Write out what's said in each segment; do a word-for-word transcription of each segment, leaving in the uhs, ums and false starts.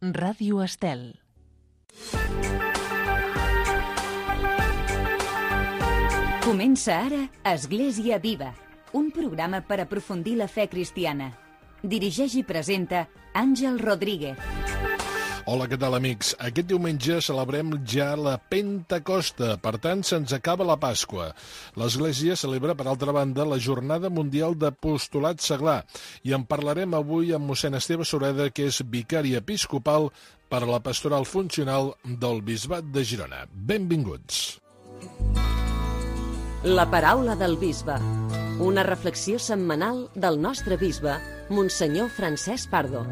Ràdio Estel. Comença ara Església Viva, un programa per aprofundir la fe cristiana. Dirigeix i presenta Àngel Rodríguez. Hola, què tal, amics? Aquest diumenge celebrem ja la Pentecosta, per tant, se'ns acaba la Pasqua. L'Església celebra, per altra banda, la Jornada Mundial d'Apostolat Seglar, i en parlarem avui amb mossèn Esteve Sureda, que és vicari episcopal per a la pastoral funcional del Bisbat de Girona. Benvinguts. La paraula del bisbe, una reflexió setmanal del nostre bisbe, Monsenyor Francesc Pardo.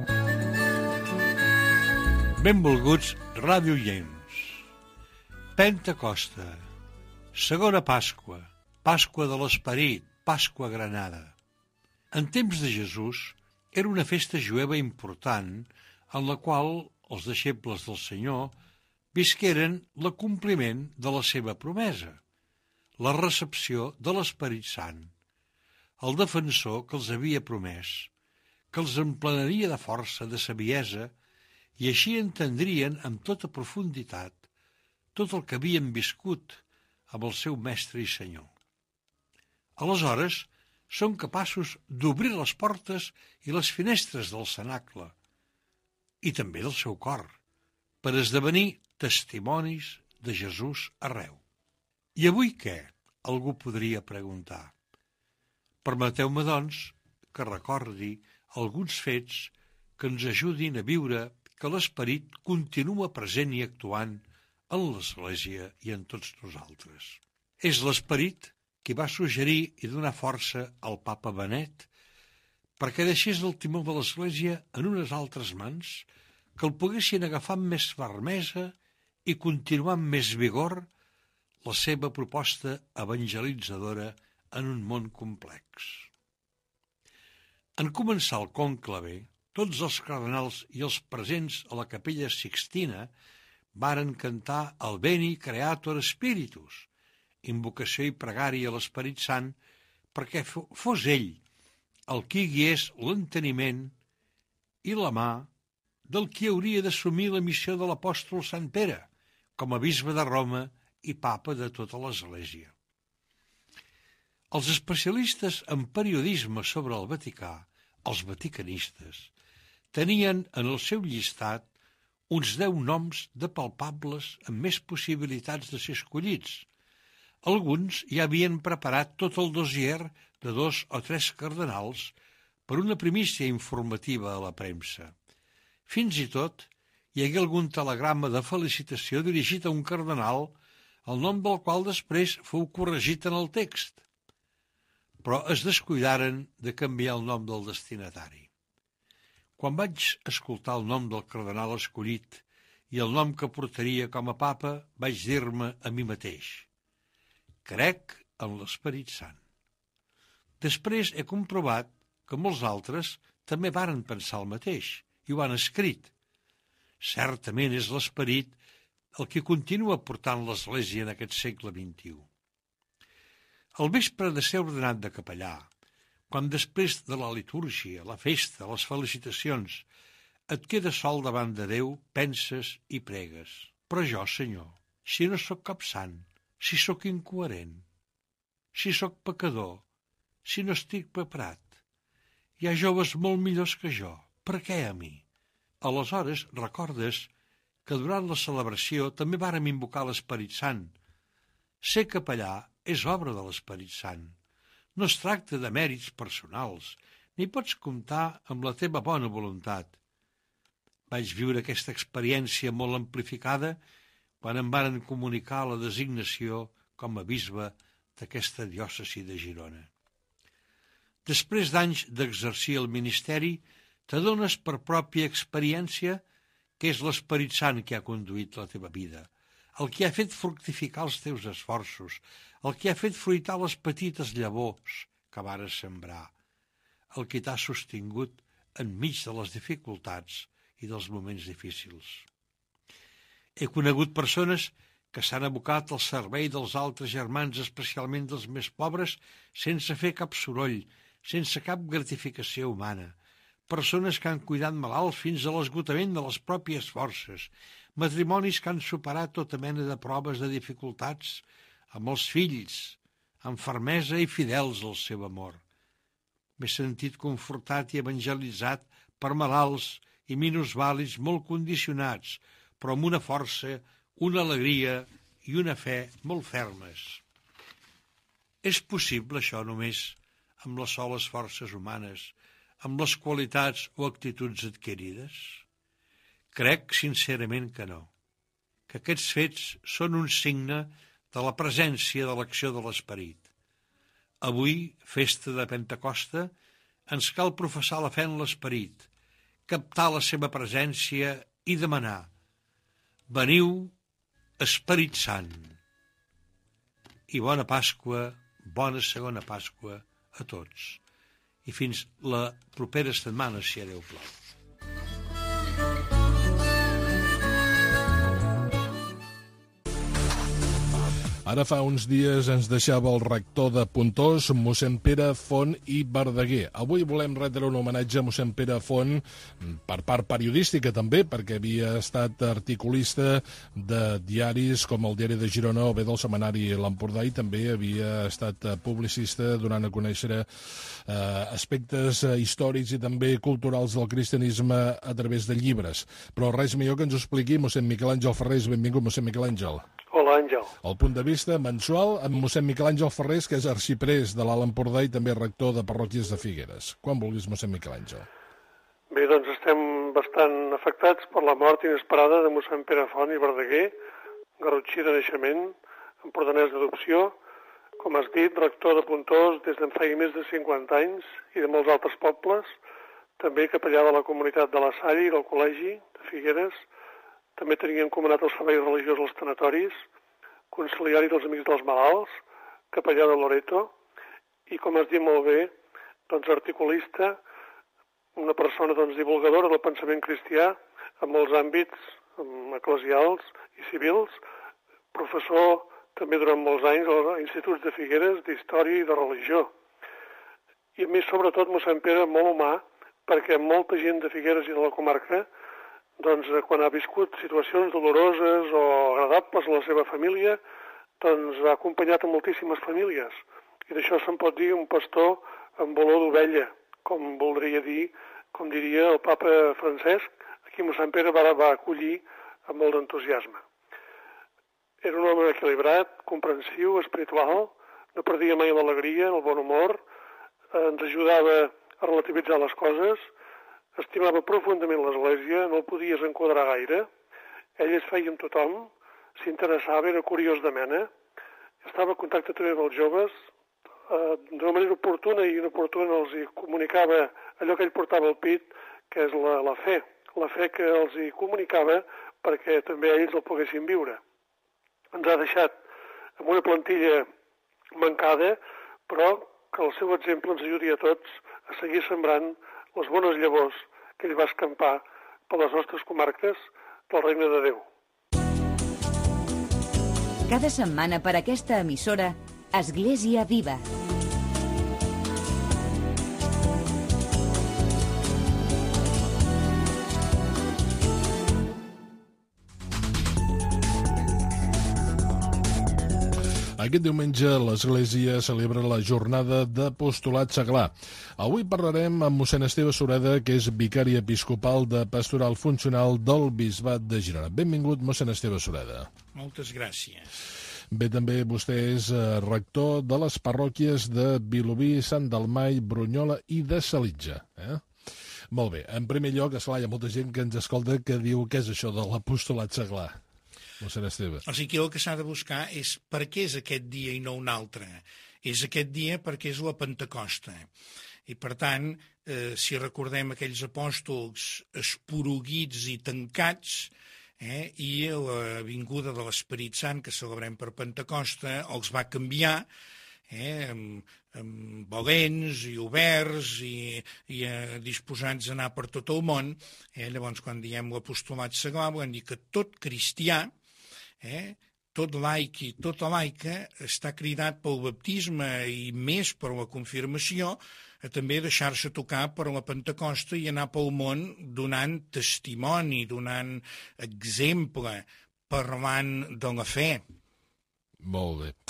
Benvolguts radioients. Pentecosta, segona Pasqua, Pasqua de l'Esperit, Pasqua Granada. En temps de Jesús era una festa jueva important en la qual els deixebles del Senyor visqueren l'acompliment de la seva promesa, la recepció de l'Esperit Sant, el defensor que els havia promès, que els emplenaria de força, de saviesa, i així entendrien amb tota profunditat tot el que havien viscut amb el seu mestre i senyor. Aleshores, són capaços d'obrir les portes i les finestres del cenacle i també del seu cor per esdevenir testimonis de Jesús arreu. I avui què? Algú podria preguntar. Permeteu-me, doncs, que recordi alguns fets que ens ajudin a viure que l'Esperit continua present i actuant en l'Església i en tots nosaltres. És l'Esperit qui va suggerir i donar força al papa Benet perquè deixés el timó de l'Església en unes altres mans que el poguessin agafar amb més fermesa i continuar amb més vigor la seva proposta evangelitzadora en un món complex. En començar el conclave, tots els cardenals i els presents a la capella Sixtina varen cantar el Veni Creator Spiritus, invocació i pregària a l'Esperit Sant, perquè fos ell el qui guiés l'enteniment i la mà del qui hauria d'assumir la missió de l'apòstol Sant Pere, com a bisbe de Roma i papa de tota l'Església. Els especialistes en periodisme sobre el Vaticà, els vaticanistes, tenien en el seu llistat uns deu noms de palpables amb més possibilitats de ser escollits. Alguns ja havien preparat tot el dossier de dos o tres cardenals per una primícia informativa a la premsa. Fins i tot hi hagué algun telegrama de felicitació dirigit a un cardenal, el nom del qual després fou corregit en el text. Però es descuidaren de canviar el nom del destinatari. Quan vaig escoltar el nom del cardenal escollit i el nom que portaria com a papa, vaig dir-me a mi mateix: crec en l'Esperit Sant. Després he comprovat que molts altres també varen pensar el mateix i ho han escrit. Certament és l'Esperit el que continua portant l'Església en aquest segle vint-i-u. El vespre de ser ordenat de capellà, quan després de la litúrgia, la festa, les felicitacions, et quedes sol davant de Déu, penses i pregues. Però jo, Senyor, si no sóc cap sant, si sóc incoherent, si sóc pecador, si no estic preparat, hi ha joves molt millors que jo, per què a mi? Aleshores recordes que durant la celebració també vàrem invocar l'Esperit Sant. Ser capellà és obra de l'Esperit Sant. No es tracta de mèrits personals, ni pots comptar amb la teva bona voluntat. Vaig viure aquesta experiència molt amplificada quan em varen comunicar la designació com a bisbe d'aquesta diòcesi de Girona. Després d'anys d'exercir el ministeri, t'adones per pròpia experiència que és l'Esperit Sant que ha conduït la teva vida, el que ha fet fructificar els teus esforços, el que ha fet fruitar les petites llavors que vares sembrar, el que t'ha sostingut enmig de les dificultats i dels moments difícils. He conegut persones que s'han abocat al servei dels altres germans, especialment dels més pobres, sense fer cap soroll, sense cap gratificació humana, persones que han cuidat malalts fins a l'esgotament de les pròpies forces, matrimonis que han superat tota mena de proves de dificultats amb els fills, amb fermesa i fidels al seu amor. M'he sentit confortat i evangelitzat per malalts i minusvàlids molt condicionats, però amb una força, una alegria i una fe molt fermes. És possible això només amb les soles forces humanes, amb les qualitats o actituds adquirides? Crec sincerament que no, que aquests fets són un signe de la presència de l'acció de l'esperit. Avui, festa de Pentecosta, ens cal professar la fe en l'esperit, captar la seva presència i demanar: veniu, Esperit Sant. I bona Pasqua, bona segona Pasqua a tots. I fins la propera setmana, si a Déu plau. Ara fa uns dies ens deixava el rector de Pontós, mossèn Pere Font i Verdaguer. Avui volem retre un homenatge a mossèn Pere Font per part periodística també, perquè havia estat articulista de diaris com el Diari de Girona o bé del Setmanari L'Empordà, i també havia estat publicista donant a conèixer eh, aspectes històrics i també culturals del cristianisme a través de llibres. Però res millor que ens ho expliqui mossèn Miquel Àngel Ferrés. Benvingut, mossèn Miquel Àngel. Hola, Àngel. El punt de vista mensual amb mossèn Miquel Àngel Ferrés, que és arxiprés de l'Alt Empordà i també rector de parròquies de Figueres. Quan vulguis, mossèn Miquel Àngel. Bé, doncs estem bastant afectats per la mort inesperada de mossèn Pere Font i Verdaguer, garrotxí de naixement, empordanès d'adopció, com has dit, rector de Pontós des d'en feia més de cinquanta anys i de molts altres pobles, també capellà de la comunitat de la Salle i del col·legi de Figueres. També tenia encomanat els serveis religiosos als tanatoris, conciliari dels Amics dels Malalts, capellà de Loreto, i, com has dit molt bé, doncs articulista, una persona doncs, divulgadora del pensament cristià en molts àmbits eclesials i civils, professor també durant molts anys als instituts de Figueres d'història i de religió. I a més, sobretot, mossèn Pere molt humà, perquè molta gent de Figueres i de la comarca, doncs, quan ha viscut situacions doloroses o agradables a la seva família, doncs ha acompanyat a moltíssimes famílies. I d'això se'n pot dir un pastor amb olor d'ovella, com voldria dir, com diria el papa Francesc, a qui mossèn Pere va, va acollir amb molt d'entusiasme. Era un home equilibrat, comprensiu, espiritual, no perdia mai l'alegria, el bon humor, ens ajudava a relativitzar les coses, estimava profundament l'Església, no el podies enquadrar gaire, ell es feia amb tothom, s'interessava, era curiós de mena, estava en contacte també amb els joves, eh, d'una manera oportuna i inoportuna els hi comunicava allò que ell portava al pit, que és la, la fe, la fe que els hi comunicava perquè també ells el poguessin viure. Ens ha deixat amb una plantilla mancada, però que el seu exemple ens ajudi a tots a seguir sembrant les bones llavors que ell va escampar per les nostres comarques del Regne de Déu. Cada setmana per aquesta emissora, Església Viva. Aquest diumenge l'Església celebra la jornada d'apostolat seglar. Avui parlarem amb mossèn Esteve Sureda, que és vicari episcopal de Pastoral Funcional del Bisbat de Girona. Benvingut, mossèn Esteve Sureda. Moltes gràcies. Bé, també vostè és rector de les parròquies de Vilobí, Sant Dalmai, Brunyola i de Salitja. Eh? Molt bé. En primer lloc, esclar, hi ha molta gent que ens escolta que diu què és això de l'apostolat seglar. Mossèn Esteve. O sigui, el que s'ha de buscar és per què és aquest dia i no un altre. És aquest dia perquè és la Pentecosta. I, per tant, eh, si recordem aquells apòstols esporuguits i tancats, eh, i la vinguda de l'Esperit Sant que celebrem per Pentecosta els va canviar, eh, amb, amb valents i oberts i, i eh, disposats a anar per tot el món. Eh, llavors, quan diem l'apostolat seglar, volem dir que tot cristià, Eh? tot laic i tota laica està cridat pel baptisme i més per la confirmació a també deixar-se tocar per la Pentecosta i anar pel món donant testimoni, donant exemple, parlant de la fe. Molt bé.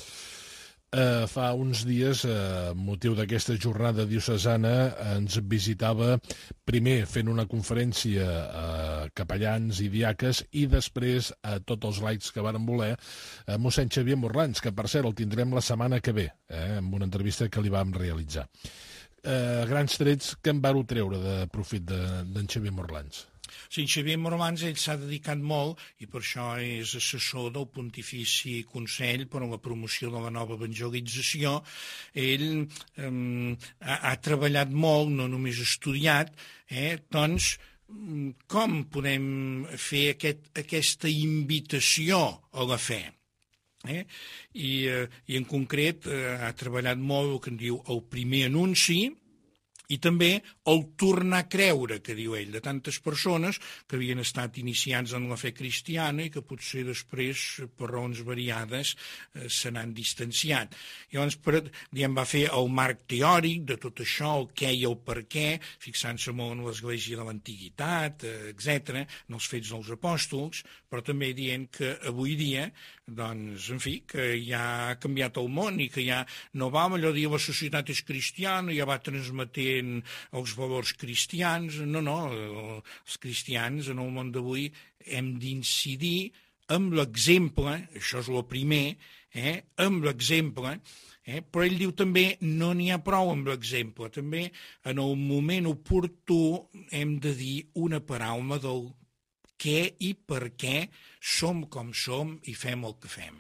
Uh, fa uns dies, uh, motiu d'aquesta jornada diocesana, ens visitava primer fent una conferència a capellans i diaques i després a tots els laics que varen voler, a mossèn Xavier Morlans, que per cert el tindrem la setmana que ve, eh, amb una entrevista que li vam realitzar. Uh, grans trets, que en vau treure de profit d'en de, Xavier Morlans? Sí, Xavier Morlans, ell s'ha dedicat molt, i per això és assessor del Pontifici Consell per a la promoció de la nova evangelització. Ell eh, ha, ha treballat molt, no només ha estudiat, eh, doncs com podem fer aquest, aquesta invitació a la fe? Eh? I, eh, I en concret eh, ha treballat molt el que en diu el primer anunci, i també el tornar a creure, que diu ell, de tantes persones que havien estat iniciats en la fe cristiana i que potser després, per raons variades, eh, se n'han distanciat. Llavors, per, diguem, va fer el marc teòric de tot això, el què i el per què, fixant-se molt en l'Església de l'Antiguitat, eh, etcètera, en els fets dels apòstols, però també dient que avui dia, doncs, en fi, que ja ha canviat el món i que ja no va allò de dir la societat és cristiana, ja va transmetent els valors cristians. No, no, els cristians en el món d'avui hem d'incidir amb l'exemple, això és el primer, eh, amb l'exemple, eh, però ell diu també no n'hi ha prou amb l'exemple, també en el moment oportú hem de dir una paraula del què i per què som com som i fem el que fem.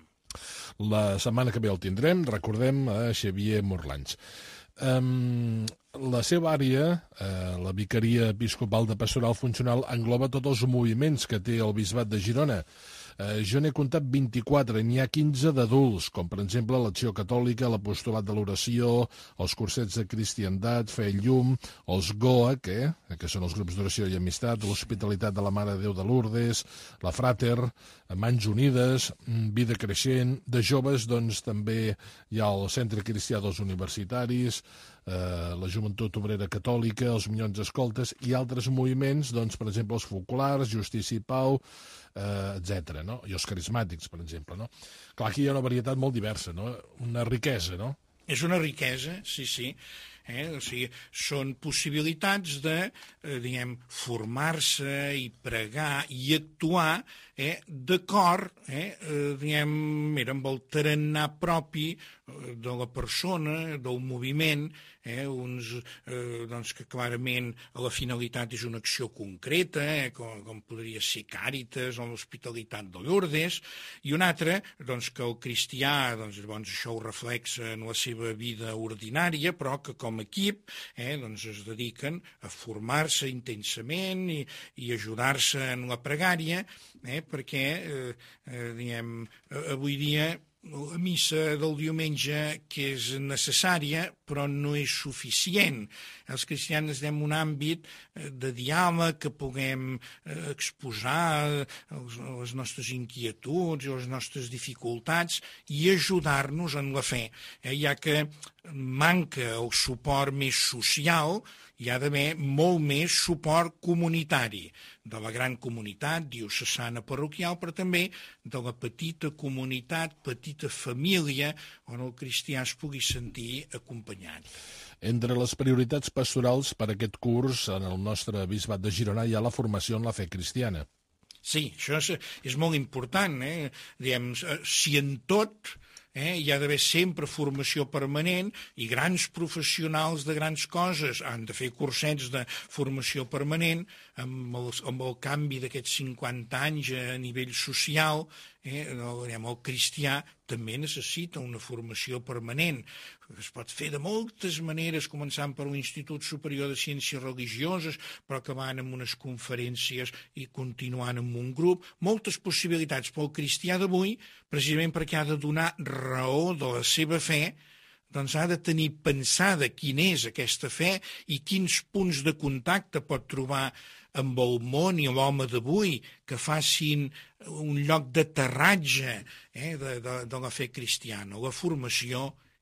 La setmana que ve el tindrem, recordem, a Xavier Morlans. Um, la seva àrea, uh, la Vicaria Episcopal de Pastoral Funcional, engloba tots els moviments que té el Bisbat de Girona. Uh, jo n'he comptat vint-i-quatre, n'hi ha quinze d'adults, com per exemple l'Acció Catòlica, l'Apostolat de l'Oració, els cursets de Cristiandat, Fe i Llum, els G O A C, eh, que són els grups d'oració i amistat, l'Hospitalitat de la Mare de Déu de Lourdes, la Frater, Mans Unides, Vida Creixent. De joves, doncs, també hi ha el Centre Cristià dels Universitaris, eh, la Joventut Obrera Catòlica, els Minyons Escoltes i altres moviments, doncs, per exemple, els Focolars, Justícia i Pau, eh, etcètera, no? I els carismàtics, per exemple, no? Clar, aquí hi ha una varietat molt diversa, no? Una riquesa, no? És una riquesa, sí, sí. Eh? O sigui, són possibilitats de, eh, diguem, formar-se i pregar i actuar eh, d'acord, eh, eh, diguem, mira, amb el tarannà propi eh, de la persona, del moviment, eh, uns, eh, doncs que clarament la finalitat és una acció concreta, eh, com, com podria ser Càritas o l'Hospitalitat de Lourdes, i un altre, doncs, que el cristià, doncs, doncs això ho reflexa en la seva vida ordinària, però que com a equip eh, doncs es dediquen a formar-se intensament i, i ajudar-se en la pregària, eh, perquè eh, eh, diguem, avui dia la missa del diumenge, que és necessària, però no és suficient. Els cristians estem en un àmbit de diàleg que puguem exposar les nostres inquietuds i les nostres dificultats i ajudar-nos en la fe. Eh, ja que manca el suport més social, hi ha d'haver molt més suport comunitari, de la gran comunitat diocesana parroquial, però també de la petita comunitat, petita família, on el cristià es pugui sentir acompanyat. Entre les prioritats pastorals per aquest curs en el nostre bisbat de Girona hi ha la formació en la fe cristiana. Sí, això és, és molt important. Eh? Diem, si en tot eh, hi ha d'haver sempre formació permanent i grans professionals de grans coses han de fer cursets de formació permanent amb el, amb el canvi d'aquests cinquanta anys a nivell social. Eh, el, el cristià també necessita una formació permanent. Es pot fer de moltes maneres, començant per l'Institut Superior de Ciències Religioses, però acabant amb unes conferències i continuant amb un grup. Moltes possibilitats, però el cristià d'avui, precisament perquè ha de donar raó de la seva fe, doncs ha de tenir pensada quina és aquesta fe i quins punts de contacte pot trobar amb el món i l'home d'avui, que facin un lloc d'aterratge eh, de, de, de la fe cristiana. La formació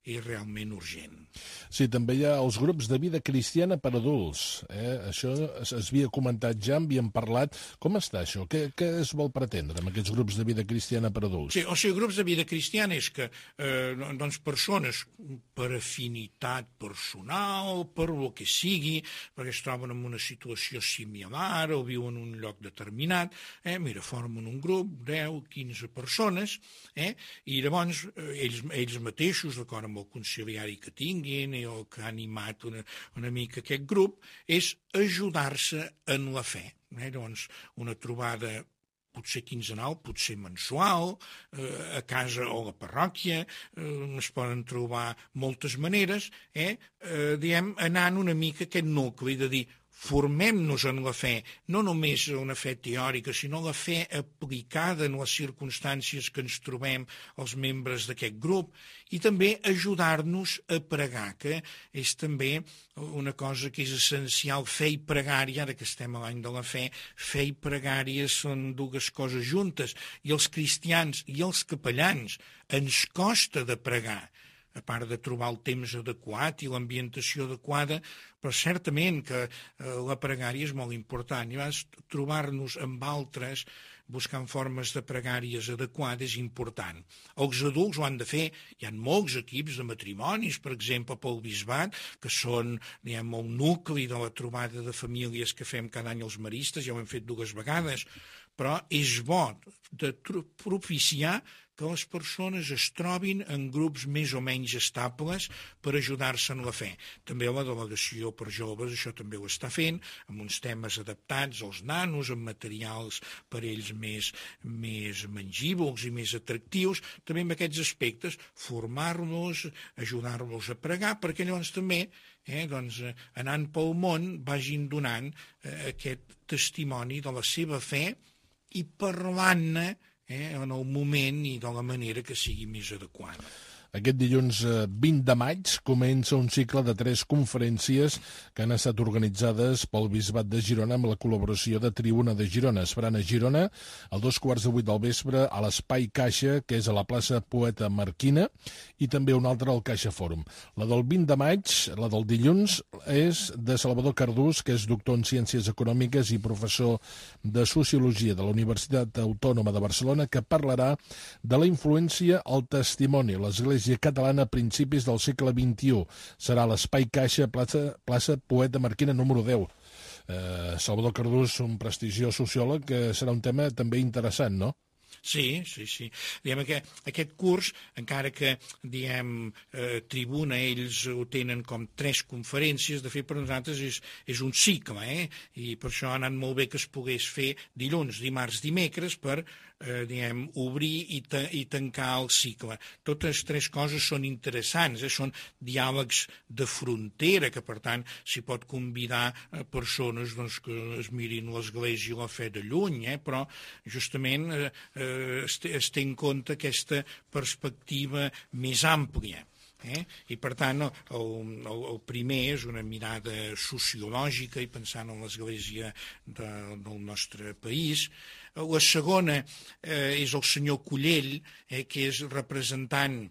és realment urgent. Sí, també hi ha els grups de vida cristiana per adults. Eh? Això es, es havia comentat ja, en havíem parlat. Com està això? Què, què es vol pretendre amb aquests grups de vida cristiana per adults? Sí, o sigui, grups de vida cristiana és que eh, doncs persones per afinitat personal, per el que sigui, perquè es troben en una situació similar o viuen en un lloc determinat, eh? Mira, formen un grup, deu, quinze persones, eh? I llavors eh, ells, ells mateixos, d'acord amb el conciliari que tinguin i el que ha animat una, una mica aquest grup, és ajudar-se en la fe. Eh? Llavors, una trobada potser quinzenal, potser mensual, eh, a casa o a la parròquia, eh, es poden trobar moltes maneres, eh? Eh, diem, anant una mica aquest nucli de dir formem-nos en la fe, no només una fe teòrica, sinó la fe aplicada en les circumstàncies que ens trobem els membres d'aquest grup, i també ajudar-nos a pregar, que és també una cosa que és essencial, fe i pregària, ara que estem a l'any de la fe, fe i pregària són dues coses juntes, i els cristians i els capellans ens costa de pregar, a part de trobar el temps adequat i l'ambientació adequada, però certament que eh, la pregària és molt important. I vas trobar-nos amb altres, buscant formes de pregàries adequades, és important. Els adults ho han de fer. Hi ha molts equips de matrimonis, per exemple, pel bisbat, que són, diguem, el nucli de la trobada de famílies que fem cada any els maristes, ja ho hem fet dues vegades, però és bo de propiciar que les persones es trobin en grups més o menys estables per ajudar-se en la fe. També la delegació per joves això també ho està fent, amb uns temes adaptats als nanos, amb materials per ells més, més mengívols i més atractius, també en aquests aspectes, formar-los, ajudar-los a pregar, perquè llavors també, eh, doncs, anant pel món, vagin donant eh, aquest testimoni de la seva fe i parlant-ne Eh, en el moment i de la manera que sigui més adequada. Aquest dilluns vint de maig comença un cicle de tres conferències que han estat organitzades pel Bisbat de Girona amb la col·laboració de Tribuna de Girona. Es faran a Girona a dos quarts de vuit del vespre a l'Espai Caixa, que és a la plaça Poeta Marquina, i també una altra al Caixa Fòrum. La del vint de maig, la del dilluns, és de Salvador Cardús, que és doctor en Ciències Econòmiques i professor de Sociologia de la Universitat Autònoma de Barcelona, que parlarà de la influència al testimoni a l'Església Catalana a principis del segle vint-i-u. Serà l'Espai Caixa, plaça, plaça Poeta Marquina número deu. Eh, Salvador Cardús, un prestigiós sociòleg, que serà un tema també interessant, no? Sí, sí, sí. Diem que aquest curs, encara que, diem, eh, Tribuna, ells ho tenen com tres conferències, de fet per nosaltres és, és un cicle, eh? I per això ha anat molt bé que es pogués fer dilluns, dimarts, dimecres, per eh, diguem, obrir i, ta i tancar el cicle. Totes tres coses són interessants, eh? Són diàlegs de frontera, que per tant s'hi pot convidar a persones doncs, que es mirin l'Església i la fe de lluny, eh? Però justament eh, eh, es, té, es té en compte aquesta perspectiva més àmplia. Eh? I per tant el, el, el primer és una mirada sociològica i pensant en l'Església de, del nostre país. La segona eh, és el senyor Cullell, eh, que és representant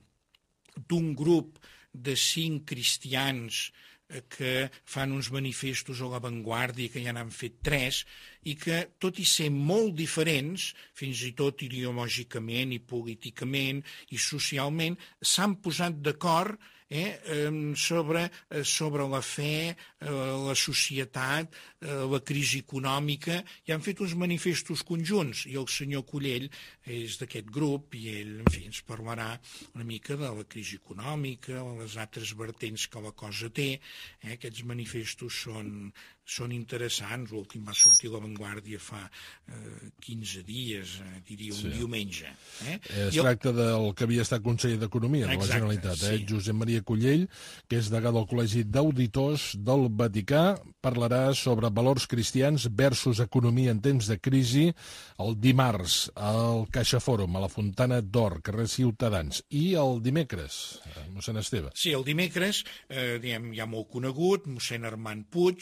d'un grup de cinc cristians que fan uns manifestos a l'avantguàrdia, que ja n'han fet tres, i que, tot i ser molt diferents, fins i tot ideològicament i políticament i socialment, s'han posat d'acord eh, sobre, sobre la fe, la societat, la crisi econòmica, i han fet uns manifestos conjunts, i el senyor Cullell és d'aquest grup, i ell, en fi, ens parlarà una mica de la crisi econòmica, les altres vertents que la cosa té. Eh, aquests manifestos són, són interessants. L'últim va sortir a l'avantguàrdia fa eh, quinze dies, eh, diria un sí. diumenge. Eh? Es I tracta el... del que havia estat conseller d'Economia de la Generalitat, eh? sí. Josep Maria Cullell, que és degà del Col·legi d'Auditors del Vaticà, parlarà sobre valors cristians versus economia en temps de crisi el dimarts al Caixa Fòrum, a la Fontana d'Or, carrer Ciutadans. I el dimecres, mossèn Esteve. Sí, el dimecres, eh, diguem, ja molt conegut, mossèn Armand Puig,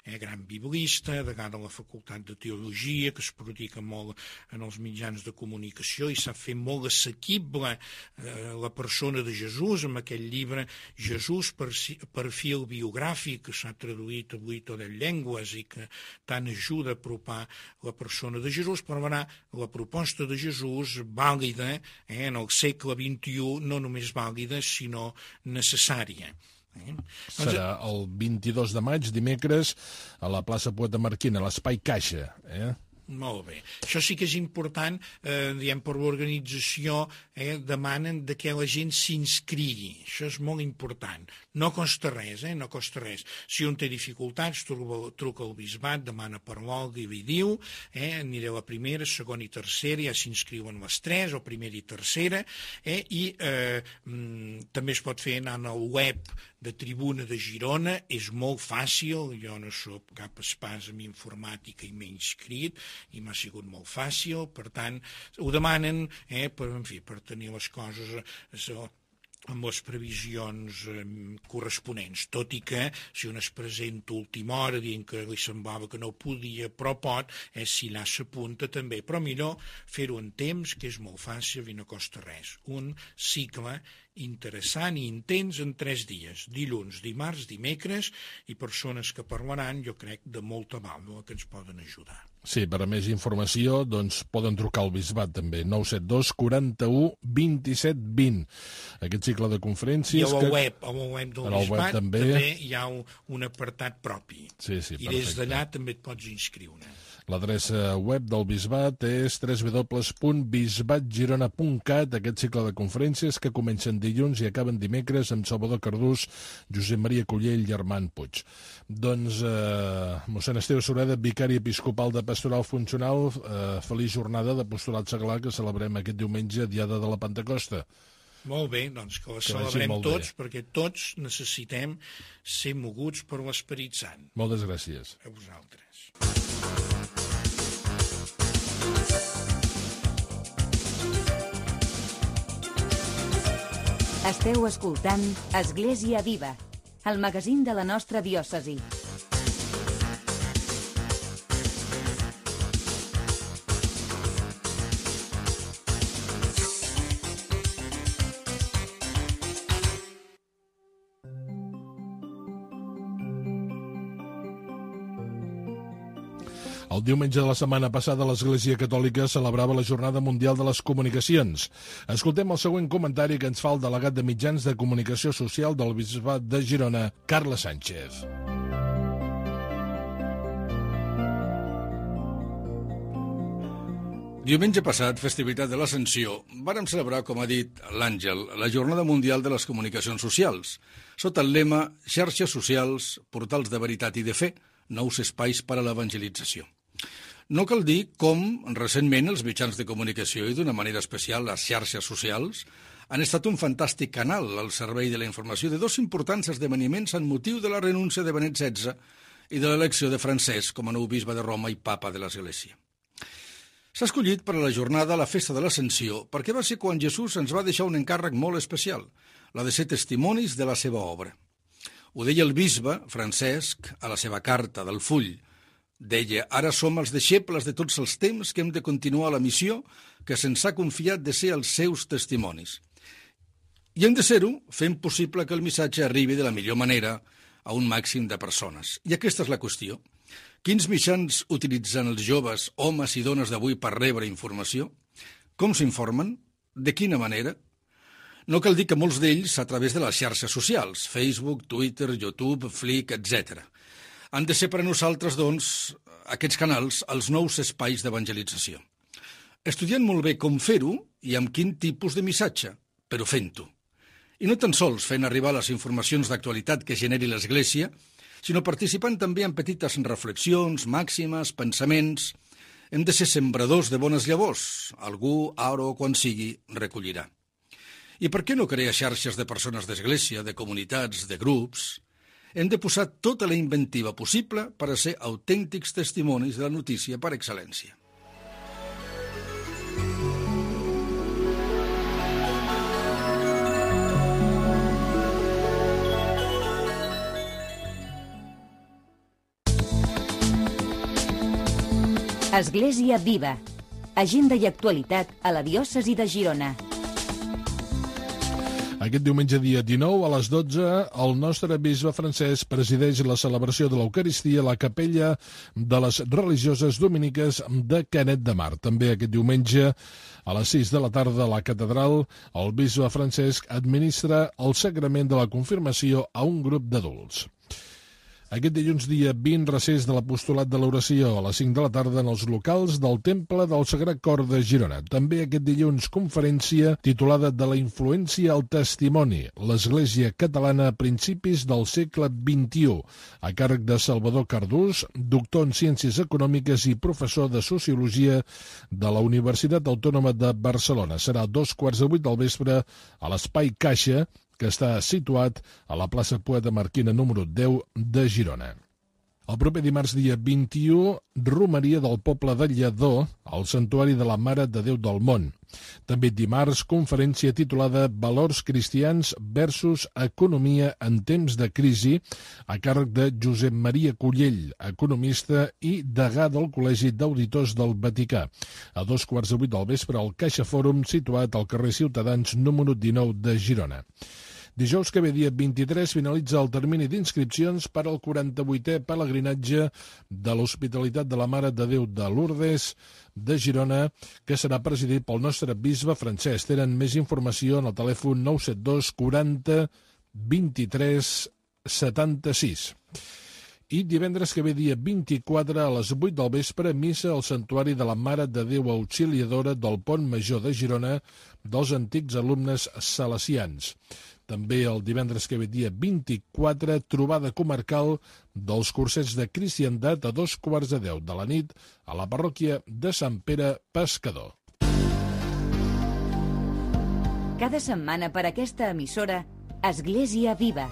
eh, gran biblista, degà de la Facultat de Teologia, que es prodiga molt en els mitjans de comunicació i s'ha fet molt assequible eh, la persona de Jesús amb aquell llibre Jesús, perfil biogràfic, que s'ha traduït avui a totes llengües i que tant ajuda a apropar la persona de Jesús, per veure la proposta de Jesús vàlida eh, en el segle vint-i-u, no només vàlida, sinó necessària. Eh? Serà el vint-i-dos de maig, dimecres, a la plaça Poeta Marquina, a l'Espai Caixa. Eh? Molt bé. Això sí que és important, eh, diem, per l'organització, eh, demanen de que la gent s'inscrigui. Això és molt important. No costa res, eh, no costa res. Si un té dificultats, truca, truca al bisbat, demana per l'Olga i li diu, eh, aniré a la primera, segona i tercera, ja s'inscriuen les tres, o primera i tercera, eh, i eh, mm, també es pot fer anant al web de Tribuna de Girona, és molt fàcil, jo no soc cap espàs en informàtica i m'he inscrit, i m'ha sigut molt fàcil, per tant, ho demanen eh, per, en fi, per tenir les coses eh, amb les previsions eh, corresponents, tot i que si un es presenta a última hora dient que li semblava que no podia, però pot, eh, si allà s'apunta també, però millor fer-ho en temps, que és molt fàcil i no costa res. Un cicle interessant i intens en tres dies, dilluns, dimarts, dimecres, i persones que parlaran, jo crec, de molta vàlua que ens poden ajudar. Sí, per a més informació, doncs poden trucar al bisbat també, nou set dos quaranta-u vint-i-set vint. Aquest cicle de conferències... I a la que... web, a la web del bisbat web també... també hi ha un, un apartat propi. Sí, sí, I des d'allà també et pots inscriure. L'adreça web del bisbat és w w w punt bisbat girona punt cat. Aquest cicle de conferències que comencen dilluns i acaben dimecres amb Salvador Cardús, Josep Maria Cullell i Armand Puig. Doncs, eh, mossèn Esteve Sureda, vicari episcopal de Pastoral Funcional, eh, feliç jornada d'apostolat seglar que celebrem aquest diumenge, diada de la Pentecosta. Molt bé, doncs que la que celebrem tots, bé. Perquè tots necessitem ser moguts per l'Esperit Sant. Moltes gràcies. A vosaltres. Esteu escoltant Església Viva, el magazín de la nostra diòcesi. El diumenge de la setmana passada l'Església Catòlica celebrava la Jornada Mundial de les Comunicacions. Escoltem el següent comentari que ens fa el delegat de Mitjans de Comunicació Social del Bisbat de Girona, Carles Sánchez. Diumenge passat, festivitat de l'Ascensió, vàrem celebrar, com ha dit l'Àngel, la Jornada Mundial de les Comunicacions Socials, sota el lema Xarxes socials, portals de veritat i de fe, nous espais per a l'evangelització. No cal dir com, recentment, els mitjans de comunicació i, d'una manera especial, les xarxes socials, han estat un fantàstic canal al servei de la informació de dos importants esdeveniments en motiu de la renúncia de Benet setze i de l'elecció de Francesc com a nou bisbe de Roma i papa de l'Església. S'ha escollit per a la jornada la festa de l'Ascensió perquè va ser quan Jesús ens va deixar un encàrrec molt especial, la de ser testimonis de la seva obra. Ho deia el bisbe, Francesc, a la seva carta del full. Deia, ara som els deixebles de tots els temps que hem de continuar la missió que se'ns ha confiat de ser els seus testimonis. I hem de ser-ho fent possible que el missatge arribi de la millor manera a un màxim de persones. I aquesta és la qüestió. Quins mitjans utilitzen els joves, homes i dones d'avui per rebre informació? Com s'informen? De quina manera? No cal dir que molts d'ells a través de les xarxes socials, Facebook, Twitter, YouTube, Flick, etcètera. Han de ser per a nosaltres, doncs, aquests canals, els nous espais d'evangelització. Estudiant molt bé com fer-ho i amb quin tipus de missatge, però fent-ho. I no tan sols fent arribar les informacions d'actualitat que generi l'Església, sinó participant també en petites reflexions, màximes, pensaments. Hem de ser sembradors de bones llavors. Algú, ara o quan sigui, recollirà. I per què no crear xarxes de persones d'església, de comunitats, de grups? Hem de posar tota la inventiva possible per a ser autèntics testimonis de la notícia per excel·lència. Església Viva. Agenda i actualitat a la diòcesi de Girona. Aquest diumenge dia dinou a les dotze el nostre bisbe Francesc presideix la celebració de l'Eucaristia a la capella de les religioses dominiques de Canet de Mar. També aquest diumenge a les sis de la tarda a la catedral el bisbe Francesc administra el sagrament de la confirmació a un grup d'adults. Aquest dilluns dia vint recés de l'apostolat de l'oració a les cinc de la tarda en els locals del Temple del Sagrat Cor de Girona. També aquest dilluns conferència titulada de la influència al testimoni, l'Església Catalana a principis del segle vint-i-u, a càrrec de Salvador Cardús, doctor en Ciències Econòmiques i professor de Sociologia de la Universitat Autònoma de Barcelona. Serà a dos quarts de vuit del vespre a l'Espai Caixa, que està situat a la plaça Poeta Marquina número deu de Girona. El proper dimarts dia vint-i-u, romeria del poble de Lledó, al Santuari de la Mare de Déu del Mont. També dimarts, conferència titulada Valors cristians versus economia en temps de crisi, a càrrec de Josep Maria Cullell, economista i degà del Col·legi d'Auditors del Vaticà. A dos quarts de vuit del vespre al Caixa Fòrum, situat al carrer Ciutadans número dinou de Girona. Dijous que ve, dia vint-i-tres, finalitza el termini d'inscripcions per al quaranta-vuitè pelegrinatge de l'Hospitalitat de la Mare de Déu de Lourdes de Girona, que serà presidit pel nostre bisbe Francesc. Tenen més informació en el telèfon nou set dos quaranta vint-i-tres setanta-sis. I divendres que ve, dia vint-i-quatre, a les vuit del vespre, missa al Santuari de la Mare de Déu Auxiliadora del Pont Major de Girona dels antics alumnes salesians. També el divendres que ve, dia vint-i-quatre, trobada comarcal dels cursets de cristiandat a dos quarts de deu de la nit a la parròquia de Sant Pere Pescador. Cada setmana per aquesta emissora, Església Viva.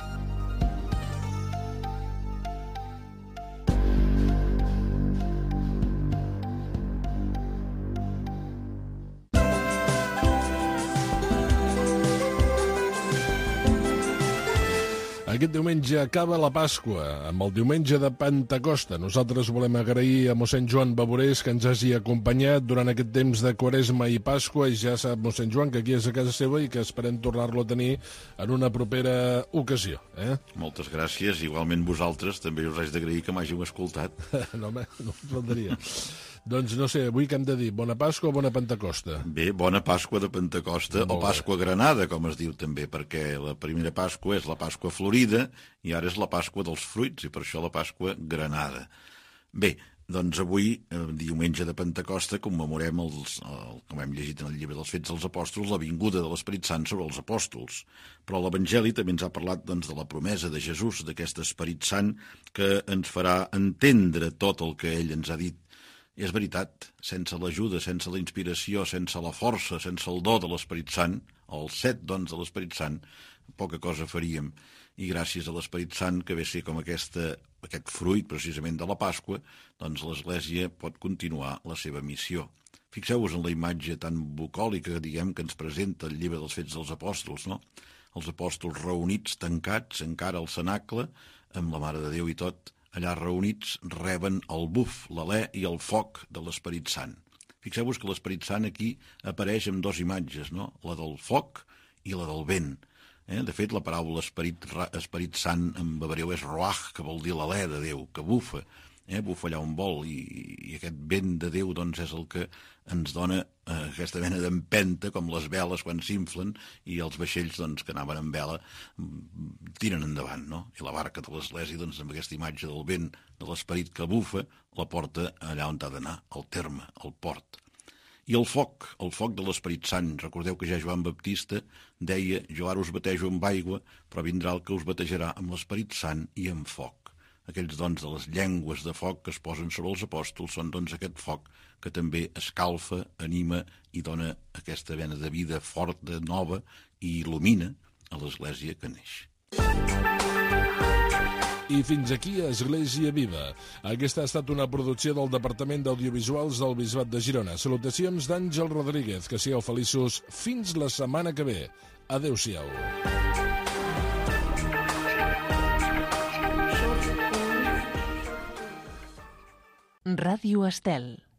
Aquest diumenge acaba la Pasqua, amb el diumenge de Pentecosta. Nosaltres volem agrair a mossèn Joan Bavorés que ens hagi acompanyat durant aquest temps de Quaresma i Pasqua, i ja sap mossèn Joan que aquí és a casa seva i que esperem tornar-lo a tenir en una propera ocasió. Eh? Moltes gràcies, igualment vosaltres, també us haig d'agrair que m'hàgiu escoltat. No, home, no em faltaria. Doncs no sé, avui què hem de dir? Bona Pasqua o bona Pentecosta? Bé, bona Pasqua de Pentecosta, o Pasqua Granada, com es diu també, perquè la primera Pasqua és la Pasqua Florida i ara és la Pasqua dels fruits, i per això la Pasqua Granada. Bé, doncs avui, diumenge de Pentecosta, commemorem, els, el, com hem llegit en el llibre dels Fets dels Apòstols, la vinguda de l'Esperit Sant sobre els apòstols. Però l'Evangeli també ens ha parlat doncs, de la promesa de Jesús, d'aquest Esperit Sant, que ens farà entendre tot el que ell ens ha dit. I és veritat, sense l'ajuda, sense la inspiració, sense la força, sense el do de l'Esperit Sant, els set dons de l'Esperit Sant, poca cosa faríem. I gràcies a l'Esperit Sant, que ve a ser com aquesta, aquest fruit precisament de la Pasqua, doncs l'Església pot continuar la seva missió. Fixeu-vos en la imatge tan bucòlica, diguem, que ens presenta el llibre dels Fets dels Apòstols, no? Els apòstols reunits, tancats, encara al cenacle, amb la Mare de Déu i tot, allà reunits, reben el buf, l'alè i el foc de l'Esperit Sant. Fixeu-vos que l'Esperit Sant aquí apareix amb dues imatges, no? La del foc i la del vent. Eh? De fet, la paraula Esperit, Esperit Sant en hebreu és roach, que vol dir l'alè de Déu, que bufa, eh? bufa allà on vol, i, i aquest vent de Déu doncs, és el que ens dona eh, aquesta mena d'empenta, com les veles quan s'inflen, i els vaixells doncs, que anaven amb vela tiren endavant, no? I la barca de l'Església, doncs, amb aquesta imatge del vent de l'Esperit que bufa, la porta allà on ha d'anar, al terme, al port. I el foc, el foc de l'Esperit Sant. Recordeu que ja Joan Baptista deia: jo ara us batejo amb aigua, però vindrà el que us batejarà amb l'Esperit Sant i amb foc. Aquells dons de les llengües de foc que es posen sobre els apòstols són doncs aquest foc que també escalfa, anima i dona aquesta vena de vida forta, nova, i il·lumina a l'Església que neix. I fins aquí Església Viva. Aquesta ha estat una producció del Departament d'Audiovisuals del Bisbat de Girona. Salutacions d'Àngel Rodríguez. Que sigueu feliços fins la setmana que ve. Adéu-siau. Ràdio Estel.